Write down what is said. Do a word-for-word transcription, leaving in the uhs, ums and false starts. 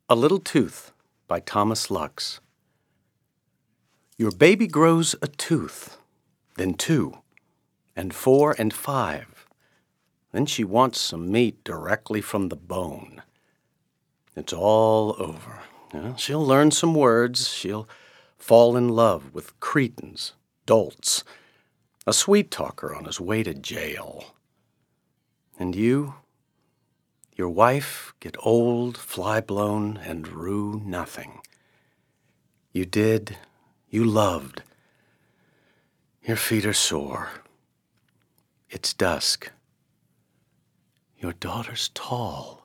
A Little Tooth by Thomas Lux. Your baby grows a tooth, then two, and four and five. Then she wants some meat directly from the bone. It's all over. Well, she'll learn some words. She'll fall in love with cretins, dolts, a sweet talker on his way to jail. And you, your wife, get old, fly-blown, and rue nothing. You did, you loved. Your feet are sore. It's dusk. Your daughter's tall.